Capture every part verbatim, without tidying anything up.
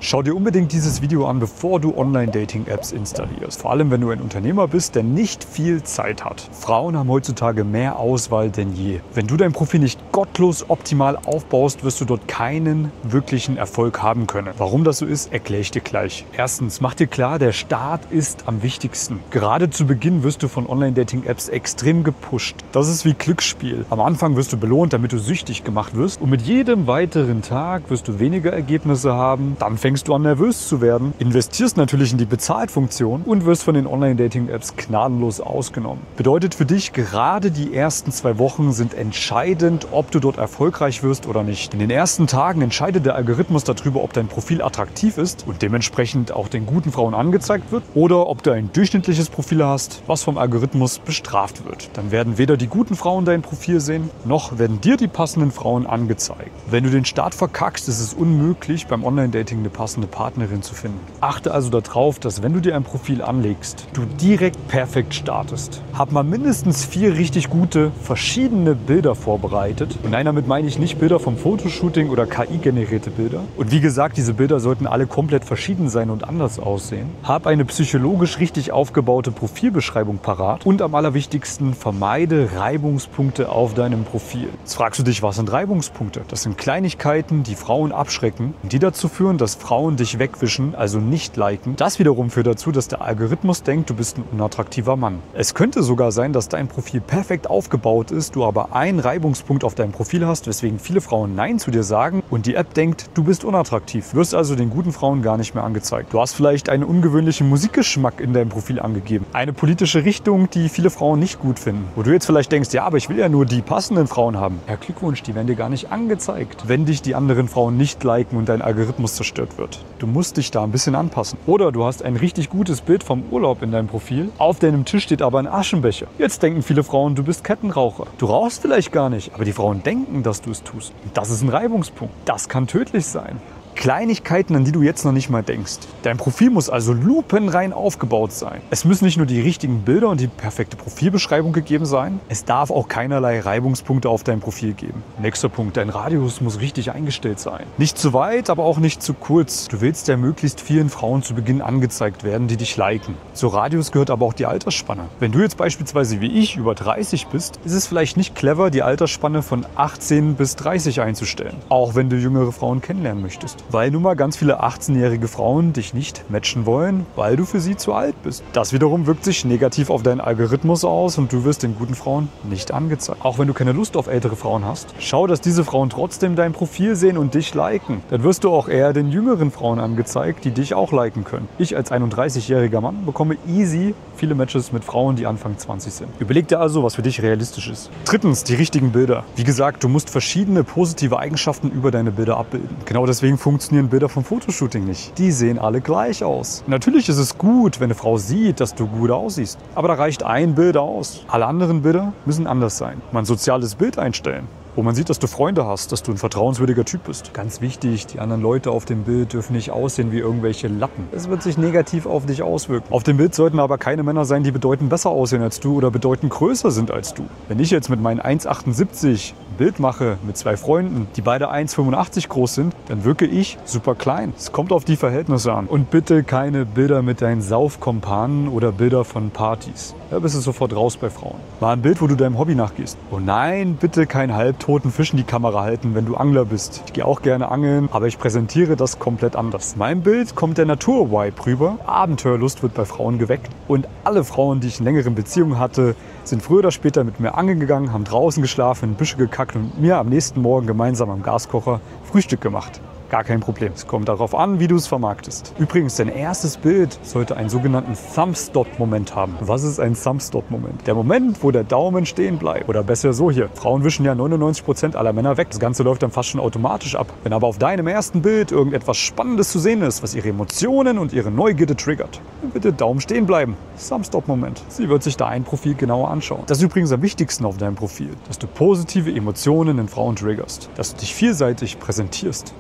Schau dir unbedingt dieses Video an, bevor du Online-Dating-Apps installierst. Vor allem, wenn du ein Unternehmer bist, der nicht viel Zeit hat. Frauen haben heutzutage mehr Auswahl denn je. Wenn du dein Profil nicht gottlos optimal aufbaust, wirst du dort keinen wirklichen Erfolg haben können. Warum das so ist, erkläre ich dir gleich. Erstens, mach dir klar, der Start ist am wichtigsten. Gerade zu Beginn wirst du von Online-Dating-Apps extrem gepusht. Das ist wie Glücksspiel. Am Anfang wirst du belohnt, damit du süchtig gemacht wirst. Und mit jedem weiteren Tag wirst du weniger Ergebnisse haben. Dann fängst du an, nervös zu werden, investierst natürlich in die Bezahlfunktion und wirst von den Online-Dating-Apps gnadenlos ausgenommen. Bedeutet für dich, gerade die ersten zwei Wochen sind entscheidend, ob du dort erfolgreich wirst oder nicht. In den ersten Tagen entscheidet der Algorithmus darüber, ob dein Profil attraktiv ist und dementsprechend auch den guten Frauen angezeigt wird oder ob du ein durchschnittliches Profil hast, was vom Algorithmus bestraft wird. Dann werden weder die guten Frauen dein Profil sehen, noch werden dir die passenden Frauen angezeigt. Wenn du den Start verkackst, ist es unmöglich, beim Online-Dating eine passende Partnerin zu finden. Achte also darauf, dass wenn du dir ein Profil anlegst, du direkt perfekt startest. Hab mal mindestens vier richtig gute, verschiedene Bilder vorbereitet. Und nein, damit meine ich nicht Bilder vom Fotoshooting oder K I-generierte Bilder. Und wie gesagt, diese Bilder sollten alle komplett verschieden sein und anders aussehen. Hab eine psychologisch richtig aufgebaute Profilbeschreibung parat. Und am allerwichtigsten, vermeide Reibungspunkte auf deinem Profil. Jetzt fragst du dich, was sind Reibungspunkte? Das sind Kleinigkeiten, die Frauen abschrecken und die dazu führen, dass Frauen dich wegwischen, also nicht liken. Das wiederum führt dazu, dass der Algorithmus denkt, du bist ein unattraktiver Mann. Es könnte sogar sein, dass dein Profil perfekt aufgebaut ist, du aber einen Reibungspunkt auf deinem Profil hast, weswegen viele Frauen Nein zu dir sagen und die App denkt, du bist unattraktiv. Wirst also den guten Frauen gar nicht mehr angezeigt. Du hast vielleicht einen ungewöhnlichen Musikgeschmack in deinem Profil angegeben. Eine politische Richtung, die viele Frauen nicht gut finden. Wo du jetzt vielleicht denkst, ja, aber ich will ja nur die passenden Frauen haben. Ja, Glückwunsch, die werden dir gar nicht angezeigt, wenn dich die anderen Frauen nicht liken und dein Algorithmus zerstört wird. Du musst dich da ein bisschen anpassen. Oder du hast ein richtig gutes Bild vom Urlaub in deinem Profil. Auf deinem Tisch steht aber ein Aschenbecher. Jetzt denken viele Frauen, du bist Kettenraucher. Du rauchst vielleicht gar nicht, aber die Frauen denken, dass du es tust. Und das ist ein Reibungspunkt. Das kann tödlich sein. Kleinigkeiten, an die du jetzt noch nicht mal denkst. Dein Profil muss also lupenrein aufgebaut sein. Es müssen nicht nur die richtigen Bilder und die perfekte Profilbeschreibung gegeben sein, es darf auch keinerlei Reibungspunkte auf dein Profil geben. Nächster Punkt, dein Radius muss richtig eingestellt sein. Nicht zu weit, aber auch nicht zu kurz. Du willst ja möglichst vielen Frauen zu Beginn angezeigt werden, die dich liken. Zur Radius gehört aber auch die Altersspanne. Wenn du jetzt beispielsweise wie ich über dreißig bist, ist es vielleicht nicht clever, die Altersspanne von achtzehn bis dreißig einzustellen. Auch wenn du jüngere Frauen kennenlernen möchtest. Weil nun mal ganz viele achtzehnjährige Frauen dich nicht matchen wollen, weil du für sie zu alt bist. Das wiederum wirkt sich negativ auf deinen Algorithmus aus und du wirst den guten Frauen nicht angezeigt. Auch wenn du keine Lust auf ältere Frauen hast, schau, dass diese Frauen trotzdem dein Profil sehen und dich liken. Dann wirst du auch eher den jüngeren Frauen angezeigt, die dich auch liken können. Ich als einunddreißigjähriger Mann bekomme easy viele Matches mit Frauen, die Anfang zwanzig sind. Überleg dir also, was für dich realistisch ist. Drittens, die richtigen Bilder. Wie gesagt, du musst verschiedene positive Eigenschaften über deine Bilder abbilden. Genau deswegen funktionieren Bilder vom Fotoshooting nicht. Die sehen alle gleich aus. Natürlich ist es gut, wenn eine Frau sieht, dass du gut aussiehst. Aber da reicht ein Bild aus. Alle anderen Bilder müssen anders sein. Mal ein soziales Bild einstellen, wo man sieht, dass du Freunde hast, dass du ein vertrauenswürdiger Typ bist. Ganz wichtig, die anderen Leute auf dem Bild dürfen nicht aussehen wie irgendwelche Lappen. Es wird sich negativ auf dich auswirken. Auf dem Bild sollten aber keine Männer sein, die bedeutend besser aussehen als du oder bedeutend größer sind als du. Wenn ich jetzt mit meinen eins Komma achtundsiebzig ein Bild mache mit zwei Freunden, die beide eins Komma fünfundachtzig groß sind, dann wirke ich super klein. Es kommt auf die Verhältnisse an. Und bitte keine Bilder mit deinen Saufkompanen oder Bilder von Partys. Da bist du sofort raus bei Frauen. Mal ein Bild, wo du deinem Hobby nachgehst. Oh nein, bitte kein halbtoten Fisch in die Kamera halten, wenn du Angler bist. Ich gehe auch gerne angeln, aber ich präsentiere das komplett anders. In meinem Bild kommt der Natur-Vibe rüber. Abenteuerlust wird bei Frauen geweckt. Und alle Frauen, die ich in längeren Beziehungen hatte, sind früher oder später mit mir angeln gegangen, haben draußen geschlafen, in Büsche gekackt und mir am nächsten Morgen gemeinsam am Gaskocher Frühstück gemacht. Gar kein Problem. Es kommt darauf an, wie du es vermarktest. Übrigens, dein erstes Bild sollte einen sogenannten Thumb-Stop-Moment haben. Was ist ein Thumb-Stop-Moment? Der Moment, wo der Daumen stehen bleibt. Oder besser so hier. Frauen wischen ja neunundneunzig Prozent aller Männer weg. Das Ganze läuft dann fast schon automatisch ab. Wenn aber auf deinem ersten Bild irgendetwas Spannendes zu sehen ist, was ihre Emotionen und ihre Neugierde triggert, dann bitte Daumen stehen bleiben. Thumb-Stop-Moment. Sie wird sich da ein Profil genauer anschauen. Das ist übrigens am wichtigsten auf deinem Profil. Dass du positive Emotionen in Frauen triggerst. Dass du dich vielseitig präsentierst. Wie gesagt,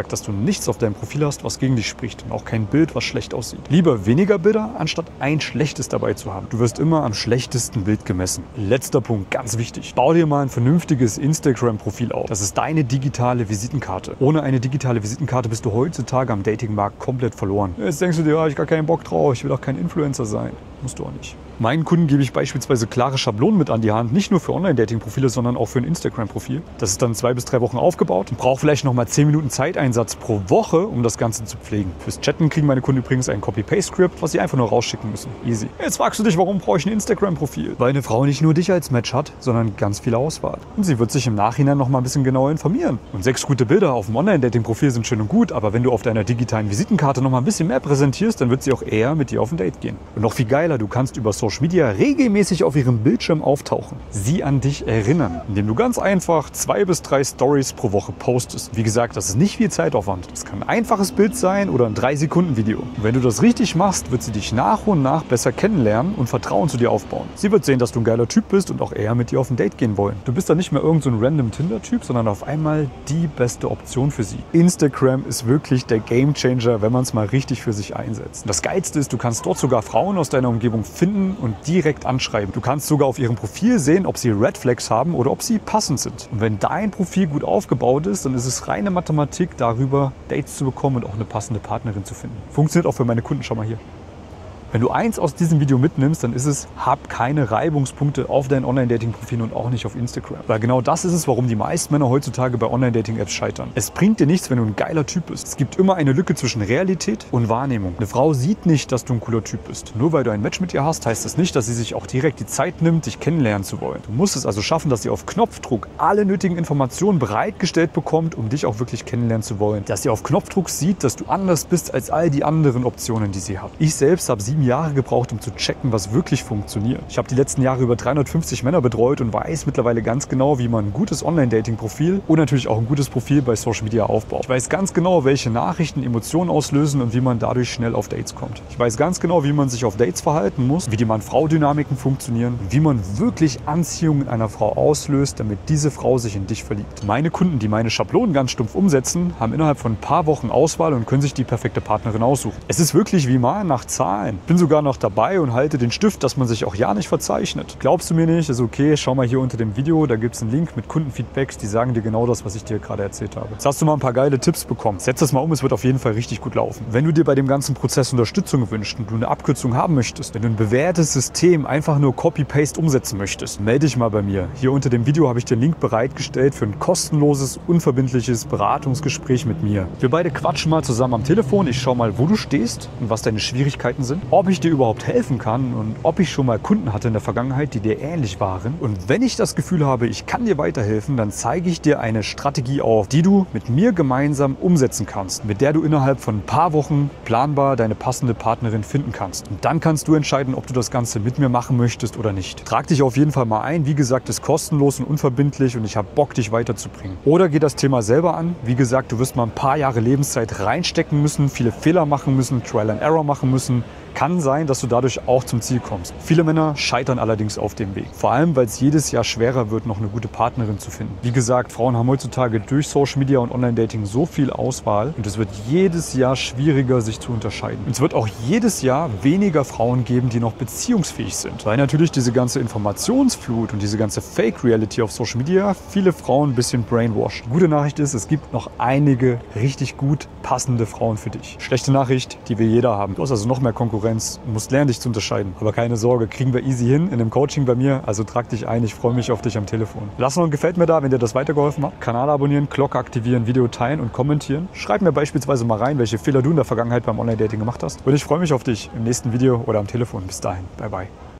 gesagt, dass du nichts auf deinem Profil hast, was gegen dich spricht und auch kein Bild, was schlecht aussieht. Lieber weniger Bilder, anstatt ein schlechtes dabei zu haben. Du wirst immer am schlechtesten Bild gemessen. Letzter Punkt, ganz wichtig. Bau dir mal ein vernünftiges Instagram-Profil auf. Das ist deine digitale Visitenkarte. Ohne eine digitale Visitenkarte bist du heutzutage am Datingmarkt komplett verloren. Jetzt denkst du dir, ja, ich habe gar keinen Bock drauf, ich will auch kein Influencer sein. Musst du auch nicht. Meinen Kunden gebe ich beispielsweise klare Schablonen mit an die Hand, nicht nur für Online-Dating-Profile, sondern auch für ein Instagram-Profil. Das ist dann zwei bis drei Wochen aufgebaut und braucht vielleicht noch mal zehn Minuten Zeiteinsatz pro Woche, um das Ganze zu pflegen. Fürs Chatten kriegen meine Kunden übrigens ein Copy-Paste-Script, was sie einfach nur rausschicken müssen. Easy. Jetzt fragst du dich, warum brauche ich ein Instagram-Profil? Weil eine Frau nicht nur dich als Match hat, sondern ganz viel Auswahl. Und sie wird sich im Nachhinein noch mal ein bisschen genauer informieren. Und sechs gute Bilder auf dem Online-Dating-Profil sind schön und gut, aber wenn du auf deiner digitalen Visitenkarte noch mal ein bisschen mehr präsentierst, dann wird sie auch eher mit dir auf ein Date gehen. Und noch viel geiler, du kannst über Social Media regelmäßig auf ihrem Bildschirm auftauchen. Sie an dich erinnern, indem du ganz einfach zwei bis drei Stories pro Woche postest. Wie gesagt, das ist nicht viel Zeitaufwand. Das kann ein einfaches Bild sein oder ein drei Sekunden Video. Und wenn du das richtig machst, wird sie dich nach und nach besser kennenlernen und Vertrauen zu dir aufbauen. Sie wird sehen, dass du ein geiler Typ bist und auch eher mit dir auf ein Date gehen wollen. Du bist dann nicht mehr irgend so ein random Tinder-Typ, sondern auf einmal die beste Option für sie. Instagram ist wirklich der Gamechanger, wenn man es mal richtig für sich einsetzt. Und das Geilste ist, du kannst dort sogar Frauen aus deiner Umgebung finden und direkt anschreiben. Du kannst sogar auf ihrem Profil sehen, ob sie Red Flags haben oder ob sie passend sind. Und wenn dein Profil gut aufgebaut ist, dann ist es reine Mathematik, darüber Dates zu bekommen und auch eine passende Partnerin zu finden. Funktioniert auch für meine Kunden, schau mal hier. Wenn du eins aus diesem Video mitnimmst, dann ist es, hab keine Reibungspunkte auf deinen Online-Dating-Profilen und auch nicht auf Instagram. Weil genau das ist es, warum die meisten Männer heutzutage bei Online-Dating-Apps scheitern. Es bringt dir nichts, wenn du ein geiler Typ bist. Es gibt immer eine Lücke zwischen Realität und Wahrnehmung. Eine Frau sieht nicht, dass du ein cooler Typ bist. Nur weil du ein Match mit ihr hast, heißt das nicht, dass sie sich auch direkt die Zeit nimmt, dich kennenlernen zu wollen. Du musst es also schaffen, dass sie auf Knopfdruck alle nötigen Informationen bereitgestellt bekommt, um dich auch wirklich kennenlernen zu wollen. Dass sie auf Knopfdruck sieht, dass du anders bist als all die anderen Optionen, die sie hat. Ich selbst habe sieben Jahre gebraucht, um zu checken, was wirklich funktioniert. Ich habe die letzten Jahre über dreihundertfünfzig Männer betreut und weiß mittlerweile ganz genau, wie man ein gutes Online-Dating-Profil und natürlich auch ein gutes Profil bei Social Media aufbaut. Ich weiß ganz genau, welche Nachrichten Emotionen auslösen und wie man dadurch schnell auf Dates kommt. Ich weiß ganz genau, wie man sich auf Dates verhalten muss, wie die Mann-Frau-Dynamiken funktionieren und wie man wirklich Anziehung in einer Frau auslöst, damit diese Frau sich in dich verliebt. Meine Kunden, die meine Schablonen ganz stumpf umsetzen, haben innerhalb von ein paar Wochen Auswahl und können sich die perfekte Partnerin aussuchen. Es ist wirklich wie mal nach Zahlen. Ich bin sogar noch dabei und halte den Stift, dass man sich auch ja nicht verzeichnet. Glaubst du mir nicht? Ist okay, schau mal hier unter dem Video, da gibt es einen Link mit Kundenfeedbacks, die sagen dir genau das, was ich dir gerade erzählt habe. Jetzt hast du mal ein paar geile Tipps bekommen. Setz das mal um, es wird auf jeden Fall richtig gut laufen. Wenn du dir bei dem ganzen Prozess Unterstützung wünschst und du eine Abkürzung haben möchtest, wenn du ein bewährtes System einfach nur Copy-Paste umsetzen möchtest, melde dich mal bei mir. Hier unter dem Video habe ich den Link bereitgestellt für ein kostenloses, unverbindliches Beratungsgespräch mit mir. Wir beide quatschen mal zusammen am Telefon. Ich schaue mal, wo du stehst und was deine Schwierigkeiten sind, ob ich dir überhaupt helfen kann und ob ich schon mal Kunden hatte in der Vergangenheit, die dir ähnlich waren. Und wenn ich das Gefühl habe, ich kann dir weiterhelfen, dann zeige ich dir eine Strategie auf, die du mit mir gemeinsam umsetzen kannst, mit der du innerhalb von ein paar Wochen planbar deine passende Partnerin finden kannst. Und dann kannst du entscheiden, ob du das Ganze mit mir machen möchtest oder nicht. Trag dich auf jeden Fall mal ein. Wie gesagt, ist kostenlos und unverbindlich und ich habe Bock, dich weiterzubringen. Oder geh das Thema selber an. Wie gesagt, du wirst mal ein paar Jahre Lebenszeit reinstecken müssen, viele Fehler machen müssen, Trial and Error machen müssen. Kann sein, dass du dadurch auch zum Ziel kommst. Viele Männer scheitern allerdings auf dem Weg. Vor allem, weil es jedes Jahr schwerer wird, noch eine gute Partnerin zu finden. Wie gesagt, Frauen haben heutzutage durch Social Media und Online-Dating so viel Auswahl und es wird jedes Jahr schwieriger, sich zu unterscheiden. Und es wird auch jedes Jahr weniger Frauen geben, die noch beziehungsfähig sind. Weil natürlich diese ganze Informationsflut und diese ganze Fake-Reality auf Social Media viele Frauen ein bisschen brainwashed. Gute Nachricht ist, es gibt noch einige richtig gut passende Frauen für dich. Schlechte Nachricht, die will jeder haben. Du hast also noch mehr Konkurrenz. Du musst lernen, dich zu unterscheiden. Aber keine Sorge, kriegen wir easy hin in einem Coaching bei mir. Also trag dich ein, ich freue mich auf dich am Telefon. Lass noch ein Gefällt mir da, wenn dir das weitergeholfen hat. Kanal abonnieren, Glocke aktivieren, Video teilen und kommentieren. Schreib mir beispielsweise mal rein, welche Fehler du in der Vergangenheit beim Online-Dating gemacht hast. Und ich freue mich auf dich im nächsten Video oder am Telefon. Bis dahin, bye bye.